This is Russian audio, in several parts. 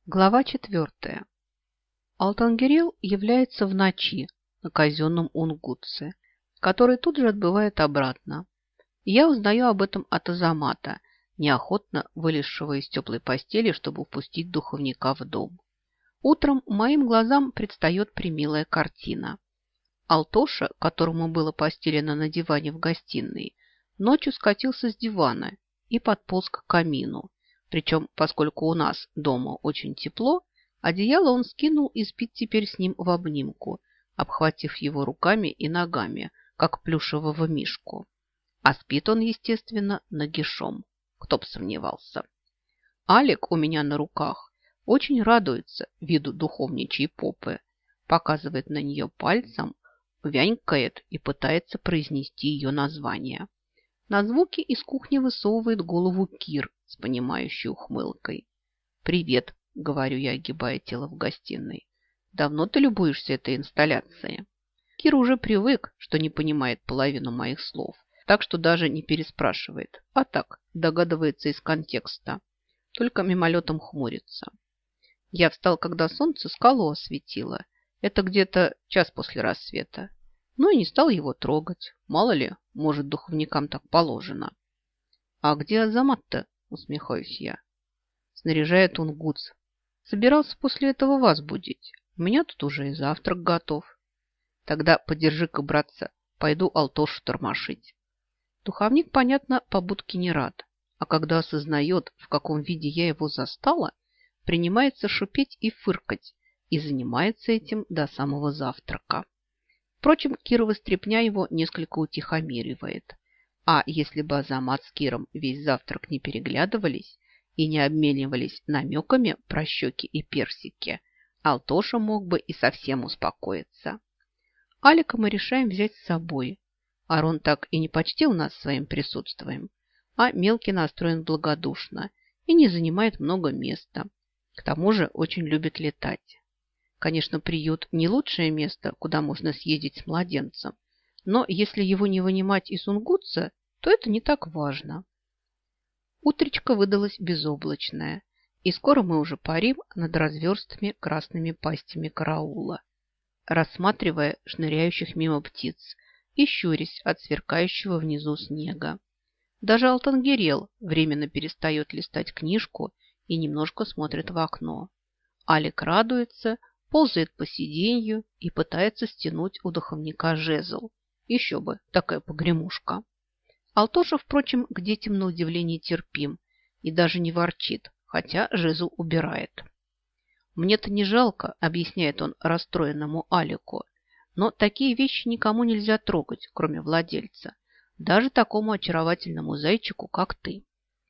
Глава 4. Алтангерел является в ночи на казенном Унгутце, который тут же отбывает обратно. Я узнаю об этом от Азамата, неохотно вылезшего из теплой постели, чтобы впустить духовника в дом. Утром моим глазам предстает премилая картина. Алтоша, которому было постелено на диване в гостиной, ночью скатился с дивана и подполз к камину. Причем, поскольку у нас дома очень тепло, одеяло он скинул и спит теперь с ним в обнимку, обхватив его руками и ногами, как плюшевого мишку. А спит он, естественно, нагишом. Кто б сомневался. Алик у меня на руках очень радуется виду духовничьей попы, показывает на нее пальцем, вянькает и пытается произнести ее название. На звуки из кухни высовывает голову Кир с понимающей ухмылкой. «Привет», — говорю я, огибая тело в гостиной. «Давно ты любуешься этой инсталляцией?» Кир уже привык, что не понимает половину моих слов, так что даже не переспрашивает, а так догадывается из контекста, только мимолетом хмурится. Я встал, когда солнце скалу осветило. Это где-то час после рассвета. Ну и не стал его трогать. Мало ли, может, духовникам так положено. «А где Азамат-то?» – усмехаюсь я. Снаряжает он гуц. Собирался после этого вас будить. У меня тут уже и завтрак готов. Тогда подержи-ка, братца, пойду Алтошу тормошить. Духовник, понятно, побудке не рад. А когда осознает, в каком виде я его застала, принимается шипеть и фыркать и занимается этим до самого завтрака. Впрочем, Кирова стряпня его несколько утихомиривает. А если бы Азамат с Киром весь завтрак не переглядывались и не обменивались намеками про щеки и персики, Алтоша мог бы и совсем успокоиться. Алика мы решаем взять с собой. Арон так и не почтил нас своим присутствием, а мелкий настроен благодушно и не занимает много места. К тому же очень любит летать. Конечно, приют не лучшее место, куда можно съездить с младенцем, но если его не вынимать из Унгутца, то это не так важно. Утречко выдалось безоблачное, и скоро мы уже парим над разверстыми красными пастями караула, рассматривая шныряющих мимо птиц и щурясь от сверкающего внизу снега. Даже Алтангерел временно перестает листать книжку и немножко смотрит в окно. Алик радуется, ползает по сиденью и пытается стянуть у духовника жезл. Еще бы, такая погремушка. Алтоша, впрочем, к детям на удивление терпим и даже не ворчит, хотя жезл убирает. «Мне-то не жалко», — объясняет он расстроенному Алику, «но такие вещи никому нельзя трогать, кроме владельца, даже такому очаровательному зайчику, как ты».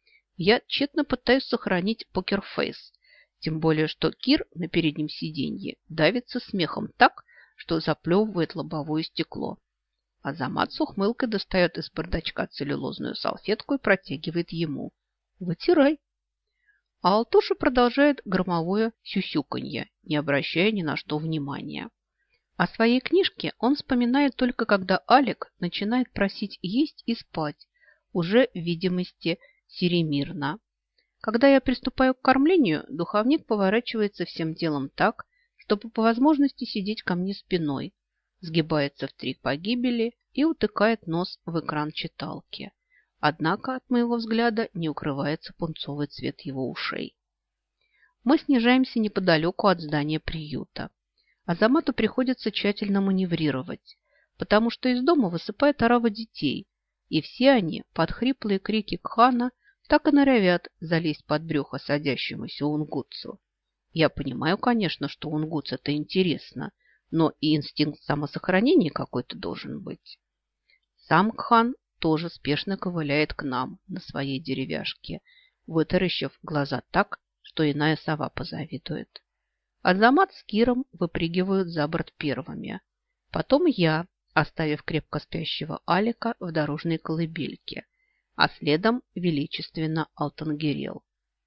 Я тщетно пытаюсь сохранить покерфейс, тем более, что Кир на переднем сиденье давится смехом так, что заплевывает лобовое стекло. Азамат с ухмылкой достает из бардачка целлюлозную салфетку и протягивает ему. «Вытирай». А Алтоша продолжает громовое сюсюканье, не обращая ни на что внимания. О своей книжке он вспоминает только когда Алик начинает просить есть и спать, уже в видимости серемирно. Когда я приступаю к кормлению, духовник поворачивается всем телом так, чтобы по возможности сидеть ко мне спиной, сгибается в 3 погибели и утыкает нос в экран читалки. Однако от моего взгляда не укрывается пунцовый цвет его ушей. Мы снижаемся неподалеку от здания приюта. Азамату приходится тщательно маневрировать, потому что из дома высыпает орава детей, и все они под хриплые крики Кхана так и норовят залезть под брюхо садящемуся унгутцу. Я понимаю, конечно, что унгутцу это интересно, но и инстинкт самосохранения какой-то должен быть. Сам Кхан тоже спешно ковыляет к нам на своей деревяшке, вытаращив глаза так, что иная сова позавидует. Азамат с Киром выпрыгивают за борт первыми. Потом я, оставив крепко спящего Алика в дорожной колыбельке, а следом величественно Алтангерел.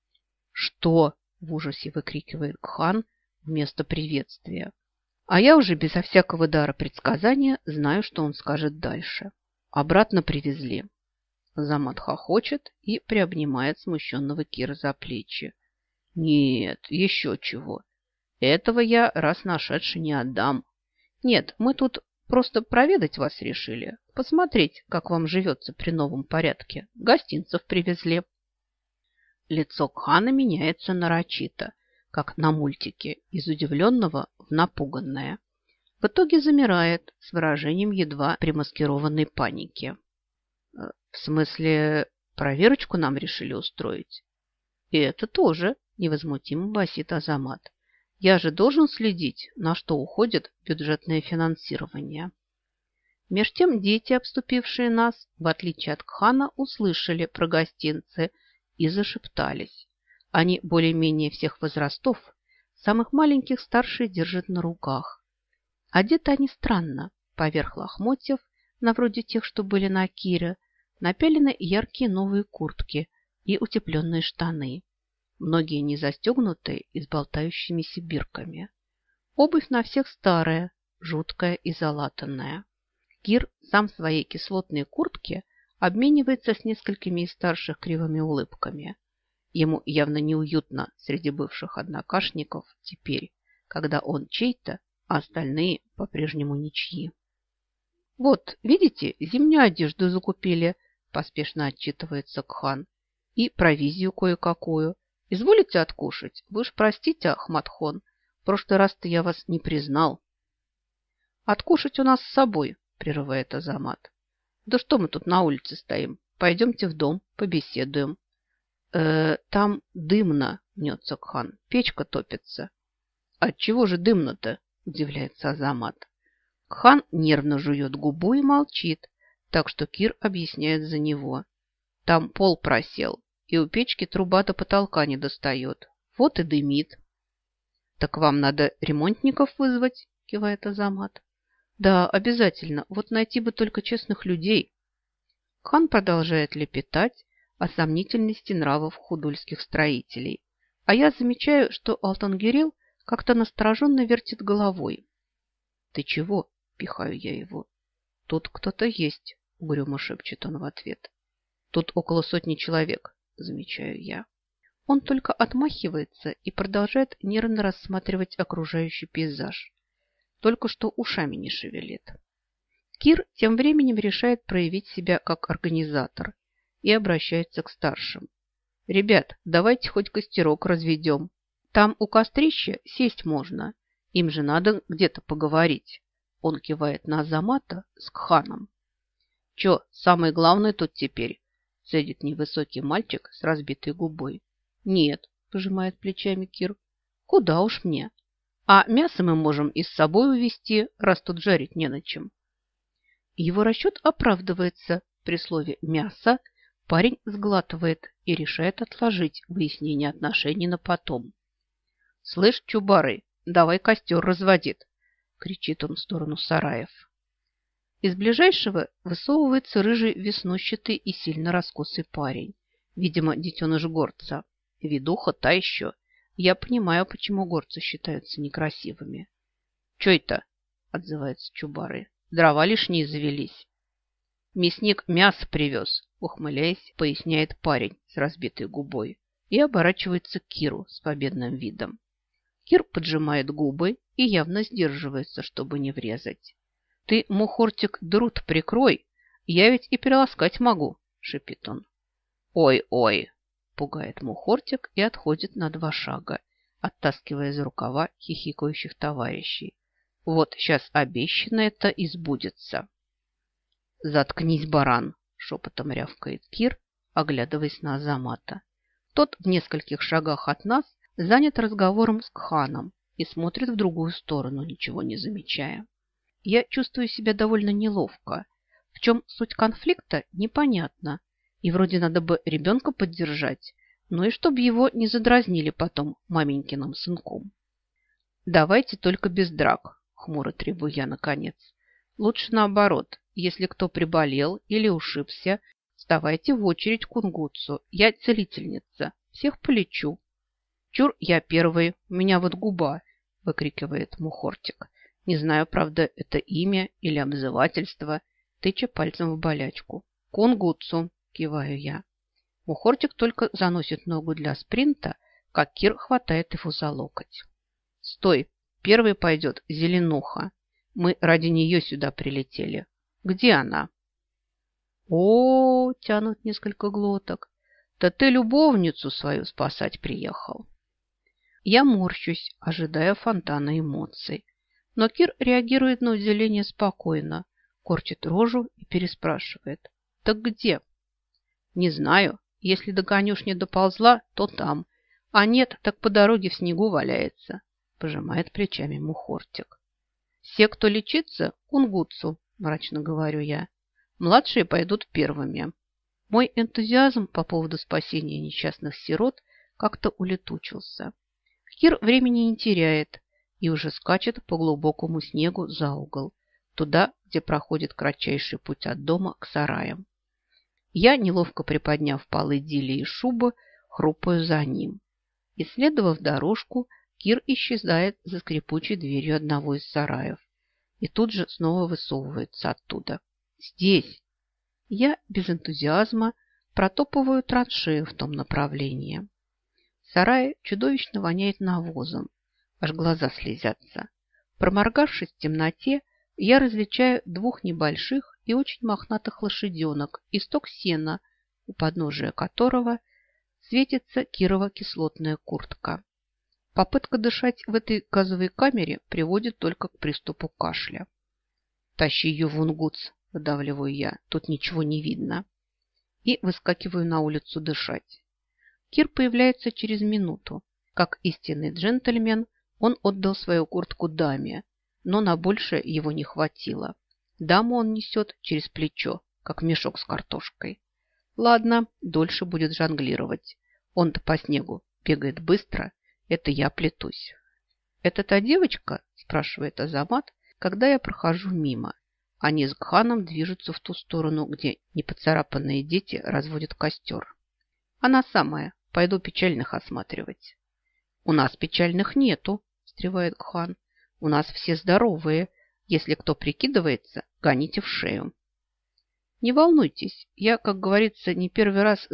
«Что?» – в ужасе выкрикивает Кхан вместо приветствия. А я уже безо всякого дара предсказания знаю, что он скажет дальше. Обратно привезли. Азамат хохочет и приобнимает смущенного Кира за плечи. Нет, еще чего. Этого я раз нашедший не отдам. Нет, мы тут просто проведать вас решили. Посмотреть, как вам живется при новом порядке. Гостинцев привезли. Лицо Кхана меняется нарочито, как на мультике, из удивленного в напуганное. В итоге замирает с выражением едва примаскированной паники. В смысле, проверочку нам решили устроить? И это тоже, невозмутимо басит Азамат. Я же должен следить, на что уходит бюджетное финансирование. Меж тем дети, обступившие нас, в отличие от Кхана, услышали про гостинцы и зашептались. Они более-менее всех возрастов, самых маленьких старшие держат на руках. Одеты они странно, поверх лохмотьев, на вроде тех, что были на Кире, напялены яркие новые куртки и утепленные штаны. Многие не застегнутые и с болтающимися бирками. Обувь на всех старая, жуткая и залатанная. Кир сам в своей кислотной куртке обменивается с несколькими из старших кривыми улыбками. Ему явно неуютно среди бывших однокашников теперь, когда он чей-то, а остальные по-прежнему ничьи. «Вот, видите, зимнюю одежду закупили», – поспешно отчитывается Кхан. «И провизию кое-какую. Изволите откушать? Вы ж простите, Ахматхон, в прошлый раз-то я вас не признал». «Откушать у нас с собой», – прерывает Азамат. «Да что мы тут на улице стоим? Пойдемте в дом, побеседуем». Там дымно», – мнется Кхан. «Печка топится». «Отчего же дымно-то?» – удивляется Азамат. Кхан нервно жует губу и молчит, так что Кир объясняет за него. «Там пол просел, и у печки труба до потолка не достает. Вот и дымит». «Так вам надо ремонтников вызвать?» – кивает Азамат. «Да, обязательно. Вот найти бы только честных людей». Кхан продолжает лепетать о сомнительности нравов худульских строителей. А я замечаю, что Алтангирел как-то настороженно вертит головой. «Ты чего?» – пихаю я его. «Тут кто-то есть», – угрюмо шепчет он в ответ. «Тут около 100 человек», – замечаю я. Он только отмахивается и продолжает нервно рассматривать окружающий пейзаж. Только что ушами не шевелит. Кир тем временем решает проявить себя как организатор и обращается к старшим. «Ребят, давайте хоть костерок разведем. Там у кострища сесть можно. Им же надо где-то поговорить». Он кивает на Азамата с Кханом. «Чё, самое главное тут теперь?» – цедит невысокий мальчик с разбитой губой. «Нет», – пожимает плечами Кир. «Куда уж мне? А мясо мы можем и с собой увезти, раз тут жарить не на чем». Его расчет оправдывается. При слове «мясо» парень сглатывает и решает отложить выяснение отношений на потом. «Слышь, Чубары, давай костер разводит!» – кричит он в сторону сараев. Из ближайшего высовывается рыжий веснущатый и сильно раскосый парень. Видимо, детеныш горца. Видуха та еще. Я понимаю, почему горцы считаются некрасивыми. «Чё это?» – отзывается Чубары. «Дрова лишние завелись». «Мясник мясо привез», – ухмыляясь, поясняет парень с разбитой губой и оборачивается к Киру с победным видом. Кир поджимает губы и явно сдерживается, чтобы не врезать. «Ты, мухортик, друт прикрой, я ведь и переласкать могу», – шипит он. «Ой-ой», – пугает мухортик и отходит на 2 шага, оттаскивая за рукава хихикающих товарищей. «Вот сейчас обещанное-то и сбудется». «Заткнись, баран!» – шепотом рявкает Кир, оглядываясь на Азамата. Тот в нескольких шагах от нас занят разговором с Кханом и смотрит в другую сторону, ничего не замечая. Я чувствую себя довольно неловко. В чем суть конфликта, непонятно. И вроде надо бы ребенка поддержать, но и чтобы его не задразнили потом маменькиным сынком. «Давайте только без драк», – хмуро требую я наконец. «Лучше наоборот. Если кто приболел или ушибся, вставайте в очередь к кунгутсу. Я целительница. Всех полечу». «Чур, я первый. У меня вот губа», – выкрикивает мухортик. Не знаю, правда, это имя или обзывательство, тыча пальцем в болячку. «Кунгутсу», – киваю я. Мухортик только заносит ногу для спринта, как Кир хватает его за локоть. «Стой! Первый пойдет Зеленуха. Мы ради нее сюда прилетели. Где она?» «О, — тянут несколько глоток, — да ты любовницу свою спасать приехал». Я морщусь, ожидая фонтана эмоций. Но Кир реагирует на удивление спокойно, корчит рожу и переспрашивает. «Так где?» «Не знаю. Если до конюшни доползла, то там. А нет, так по дороге в снегу валяется», – пожимает плечами Мухортик. «Все, кто лечится, кунгутсу», – мрачно говорю я. «Младшие пойдут первыми». Мой энтузиазм по поводу спасения несчастных сирот как-то улетучился. Кир времени не теряет и уже скачет по глубокому снегу за угол, туда, где проходит кратчайший путь от дома к сараям. Я, неловко приподняв полы дили и шубы, хрупаю за ним. Исследовав дорожку, Кир исчезает за скрипучей дверью одного из сараев и тут же снова высовывается оттуда. «Здесь!» Я без энтузиазма протопываю траншею в том направлении. В сарае чудовищно воняет навозом, аж глаза слезятся. Проморгавшись в темноте, я различаю двух небольших и очень мохнатых лошаденок и сток сена, у подножия которого светится Кирова кислотная куртка. Попытка дышать в этой газовой камере приводит только к приступу кашля. «Тащи ее в Унгутс», – выдавливаю я, – «тут ничего не видно». И выскакиваю на улицу дышать. Кир появляется через минуту. Как истинный джентльмен, он отдал свою куртку даме, но на большее его не хватило. Даму он несет через плечо, как мешок с картошкой. Ладно, дольше будет жонглировать. Он-то по снегу бегает быстро, это я плетусь. «Это та девочка?» – спрашивает Азамат, когда я прохожу мимо. Они с Гханом движутся в ту сторону, где непоцарапанные дети разводят костер. «Она самая. Пойду печальных осматривать». «У нас печальных нету», – встревает Гхан. «У нас все здоровые. Если кто прикидывается, гоните в шею». «Не волнуйтесь, я, как говорится, не первый раз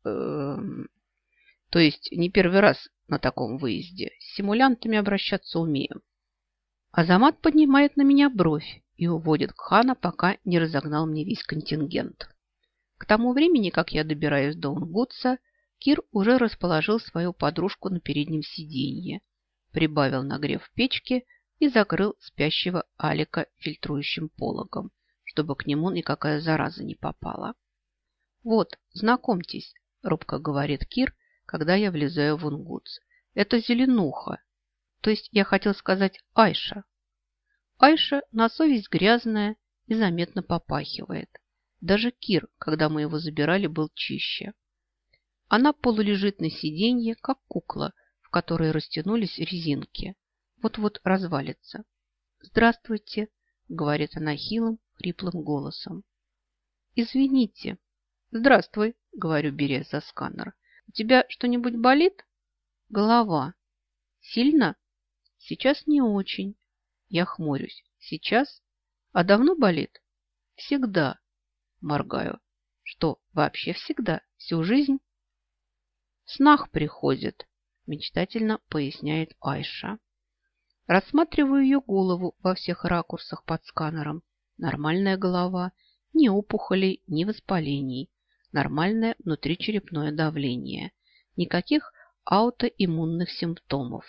То есть не первый раз на таком выезде. С симулянтами обращаться умею». Азамат поднимает на меня бровь и уводит Гхана, пока не разогнал мне весь контингент. К тому времени, как я добираюсь до Унгутса, Кир уже расположил свою подружку на переднем сиденье, прибавил нагрев печки и закрыл спящего Алика фильтрующим пологом, чтобы к нему никакая зараза не попала. «Вот, знакомьтесь», – робко говорит Кир, когда я влезаю в Унгутс. «Это Зеленуха, то есть я хотел сказать Айша». Айша на совесть грязная и заметно попахивает. Даже Кир, когда мы его забирали, был чище. Она полулежит на сиденье, как кукла, в которой растянулись резинки. Вот-вот развалится. «Здравствуйте», — говорит она хилым, хриплым голосом. «Извините». «Здравствуй», — говорю, беря за сканер. «У тебя что-нибудь болит?» «Голова». «Сильно?» «Сейчас не очень». Я хмурюсь. «Сейчас? А давно болит?» «Всегда». Моргаю. «Что, вообще всегда? Всю жизнь?» «В снах приходит», – мечтательно поясняет Айша. Рассматриваю ее голову во всех ракурсах под сканером. Нормальная голова, ни опухолей, ни воспалений. Нормальное внутричерепное давление. Никаких аутоиммунных симптомов.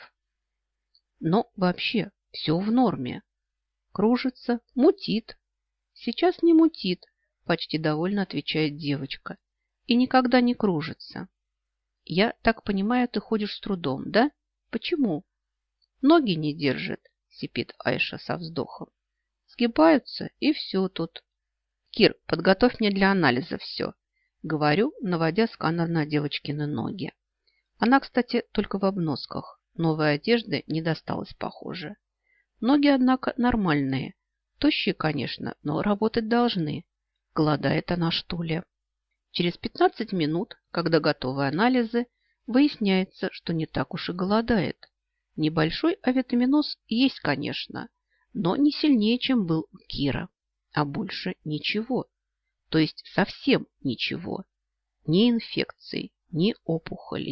Но вообще все в норме. Кружится, мутит. Сейчас не мутит, почти довольно отвечает девочка. И никогда не кружится. «Я так понимаю, ты ходишь с трудом, да? Почему?» «Ноги не держит», – сипит Айша со вздохом. «Сгибаются, и все тут». «Кир, подготовь мне для анализа все», – говорю, наводя сканер на девочкины ноги. Она, кстати, только в обносках. Новой одежды не досталось, похоже. Ноги, однако, нормальные. Тощие, конечно, но работать должны. Голодает она, что ли? Через 15 минут, когда готовы анализы, выясняется, что не так уж и голодает. Небольшой авитаминоз есть, конечно, но не сильнее, чем был у Кира. А больше ничего. То есть совсем ничего. Ни инфекций, ни опухолей,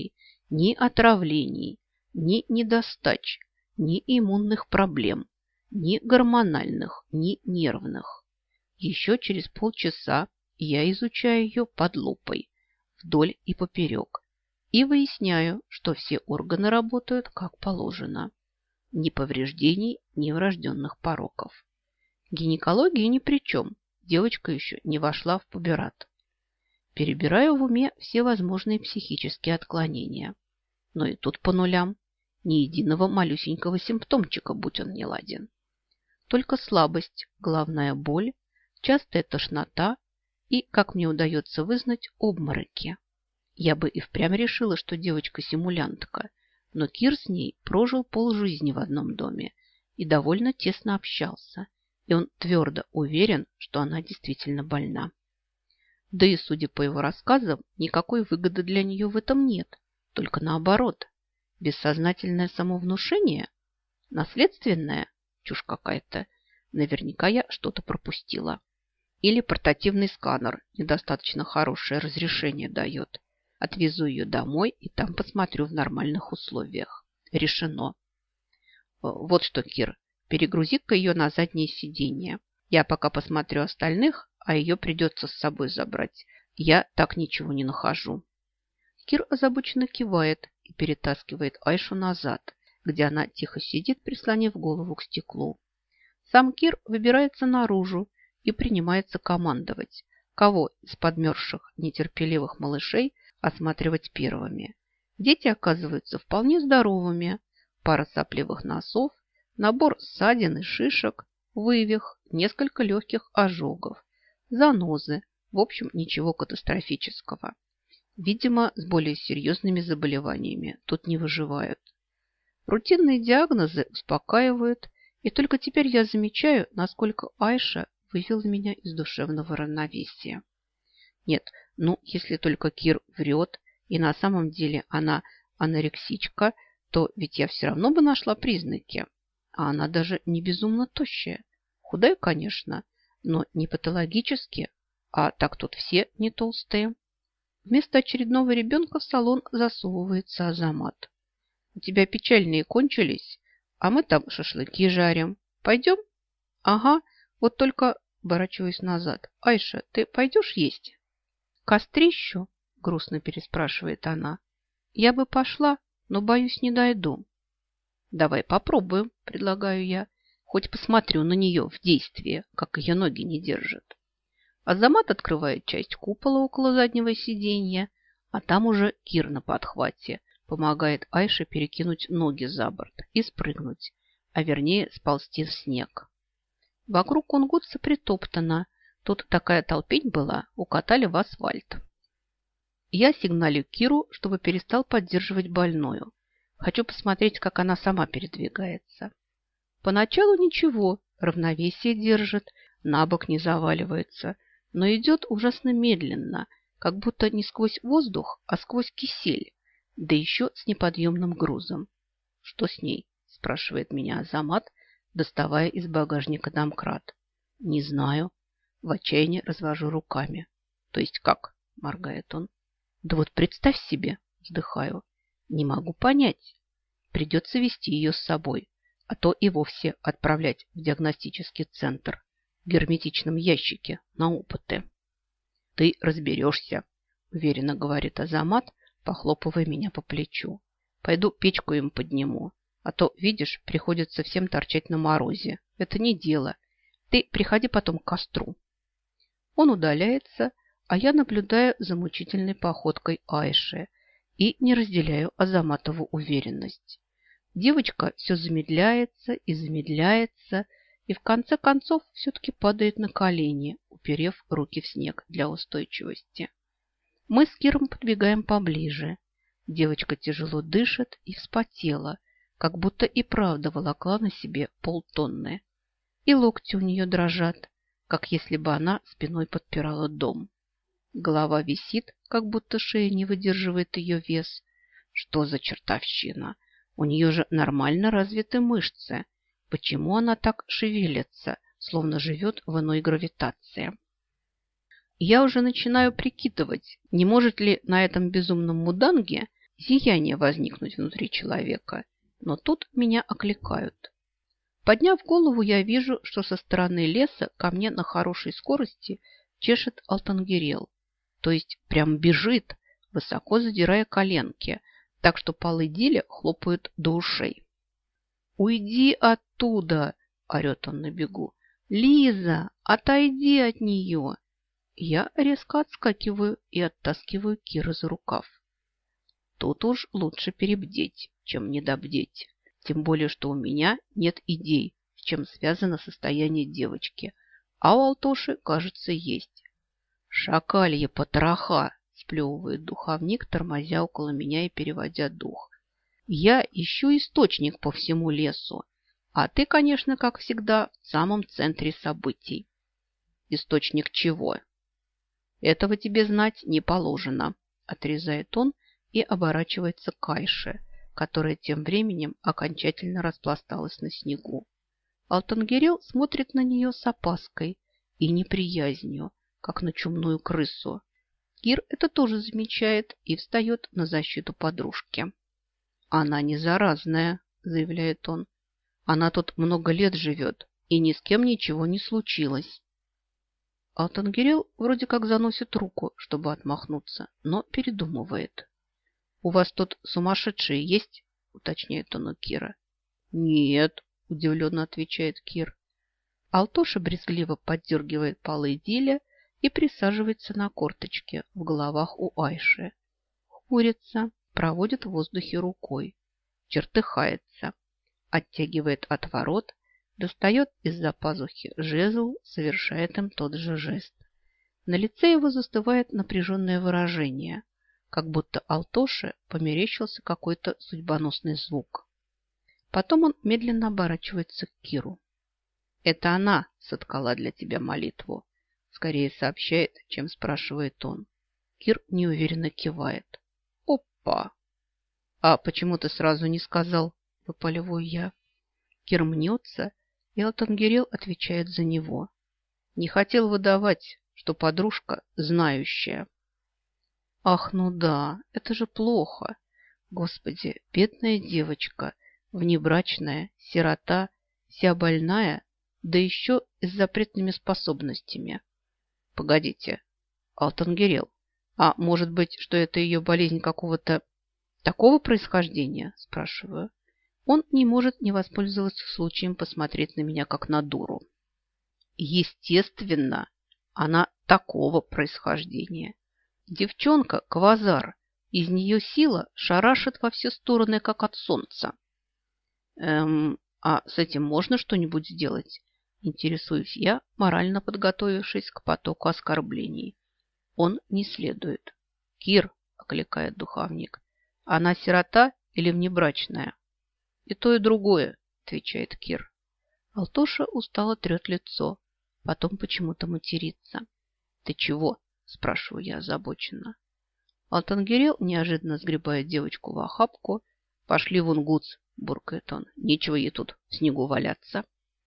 Ни отравлений, ни недостач, ни иммунных проблем, ни гормональных, ни нервных. Еще через полчаса я изучаю ее под лупой, вдоль и поперек, и выясняю, что все органы работают как положено. Ни повреждений, ни врожденных пороков. Гинекология ни при чем, девочка еще не вошла в пуберат. Перебираю в уме все возможные психические отклонения. Но и тут по нулям. Ни единого малюсенького симптомчика, будь он неладен. Только слабость, головная боль, частая тошнота и, как мне удается вызнать, обмороки. Я бы и впрямь решила, что девочка симулянтка, но Кир с ней прожил полжизни в одном доме и довольно тесно общался, и он твердо уверен, что она действительно больна. Да и, судя по его рассказам, никакой выгоды для нее в этом нет, только наоборот. Бессознательное самовнушение? Наследственное? Чушь какая-то. Наверняка я что-то пропустила. Или портативный сканер недостаточно хорошее разрешение дает. Отвезу ее домой и там посмотрю в нормальных условиях. Решено. Вот что, Кир, перегрузи-ка ее на заднее сиденье. Я пока посмотрю остальных, а ее придется с собой забрать. Я так ничего не нахожу. Кир озабоченно кивает и перетаскивает Айшу назад, где она тихо сидит, прислонив голову к стеклу. Сам Кир выбирается наружу и принимается командовать, кого из подмерзших нетерпеливых малышей осматривать первыми. Дети оказываются вполне здоровыми. Пара сопливых носов, набор ссадин и шишек, вывих, несколько легких ожогов, занозы, в общем, ничего катастрофического. Видимо, с более серьезными заболеваниями тут не выживают. Рутинные диагнозы успокаивают, и только теперь я замечаю, насколько Айша вывела меня из душевного равновесия. Нет, ну, если только Кир врет, и на самом деле она анорексичка, то ведь я все равно бы нашла признаки. А она даже не безумно тощая. Худая, конечно, но не патологически, а так тут все не толстые. Вместо очередного ребенка в салон засовывается Азамат. У тебя печальные кончились, а мы там шашлыки жарим. Пойдем? Ага, вот только, оборачиваюсь назад. Айша, ты пойдешь есть? Кострищу? Грустно переспрашивает она. Я бы пошла, но, боюсь, не дойду. Давай попробуем, предлагаю я. Хоть посмотрю на нее в действии, как ее ноги не держат. Азамат открывает часть купола около заднего сиденья, а там уже Кир на подхвате помогает Айше перекинуть ноги за борт и спрыгнуть, а вернее сползти в снег. Вокруг кунгутса притоптано. Тут такая толпень была, укатали в асфальт. Я сигналю Киру, чтобы перестал поддерживать больную. Хочу посмотреть, как она сама передвигается. Поначалу ничего, равновесие держит, на бок не заваливается, но идет ужасно медленно, как будто не сквозь воздух, а сквозь кисель, да еще с неподъемным грузом. Что с ней? Спрашивает меня Азамат, доставая из багажника домкрат. Не знаю. В отчаянии развожу руками. То есть как? Моргает он. Да вот представь себе, вздыхаю. Не могу понять. Придется вести ее с собой, а то и вовсе отправлять в диагностический центр в герметичном ящике на опыты. Ты разберешься, уверенно говорит Азамат, похлопывая меня по плечу. Пойду печку им подниму, а то, видишь, приходится всем торчать на морозе. Это не дело. Ты приходи потом к костру. Он удаляется, а я наблюдаю за мучительной походкой Айши и не разделяю Азаматову уверенность. Девочка все замедляется и в конце концов все-таки падает на колени, уперев руки в снег для устойчивости. Мы с Киром подбегаем поближе. Девочка тяжело дышит и вспотела, как будто и правда волокла на себе полтонны. И локти у нее дрожат, как если бы она спиной подпирала дом. Голова висит, как будто шея не выдерживает ее вес. Что за чертовщина? У нее же нормально развиты мышцы. Почему она так шевелится, словно живет в иной гравитации? Я уже начинаю прикидывать, не может ли на этом безумном муданге зияние возникнуть внутри человека. Но тут меня окликают. Подняв голову, я вижу, что со стороны леса ко мне на хорошей скорости чешет Алтангирел. То есть прям бежит, высоко задирая коленки, так что полы Диля хлопают до ушей. «Уйди оттуда!» – орет он на бегу. «Лиза, отойди от нее!» Я резко отскакиваю и оттаскиваю Кира за рукав. Тут уж лучше перебдеть, чем недобдеть. Тем более, что у меня нет идей, с чем связано состояние девочки. А у Алтоши, кажется, есть. «Шакалье потроха!» – сплевывает духовник, тормозя около меня и переводя дух. «Я ищу источник по всему лесу, а ты, конечно, как всегда, в самом центре событий». «Источник чего?» «Этого тебе знать не положено», – отрезает он и оборачивается к Айше, которая тем временем окончательно распласталась на снегу. Алтангирел смотрит на нее с опаской и неприязнью, как на чумную крысу. Кир это тоже замечает и встает на защиту подружки. «Она не заразная», – заявляет он. «Она тут много лет живет, и ни с кем ничего не случилось». Алтангирел вроде как заносит руку, чтобы отмахнуться, но передумывает. «У вас тут сумасшедшие есть?» – уточняет он у Кира. «Нет», – удивленно отвечает Кир. Алтоша брезгливо поддергивает полы Диля и присаживается на корточке в головах у Айши. Хмурится, проводит в воздухе рукой, чертыхается, оттягивает отворот, достает из-за пазухи жезл, совершает им тот же жест. На лице его застывает напряженное выражение, как будто Алтоше померещился какой-то судьбоносный звук. Потом он медленно оборачивается к Киру. «Это она соткала для тебя молитву», — скорее сообщает, чем спрашивает он. Кир неуверенно кивает. «Опа! А почему ты сразу не сказал?» — выпаливаю я. Кир мнется, и Алтангирел отвечает за него. «Не хотел выдавать, что подружка знающая». «Ах, ну да, это же плохо. Господи, бедная девочка, внебрачная, сирота, вся больная, да еще и с запретными способностями. Погодите, Алтангирел, а может быть, что это ее болезнь какого-то такого происхождения?» – спрашиваю. Он не может не воспользоваться случаем посмотреть на меня как на дуру. Естественно, она такого происхождения. Девчонка – квазар, из нее сила шарашит во все стороны, как от солнца. А с этим можно что-нибудь сделать? Интересуюсь я, морально подготовившись к потоку оскорблений. Он не следует. «Кир», – окликает духовник, – «она сирота или внебрачная?» «И то, и другое», – отвечает Кир. Алтоша устало трет лицо, потом почему-то матерится. «Ты чего?» – спрашиваю я озабоченно. Алтангирел неожиданно сгребает девочку в охапку. «Пошли вон, Гуц», – буркает он. «Нечего ей тут в снегу валяться».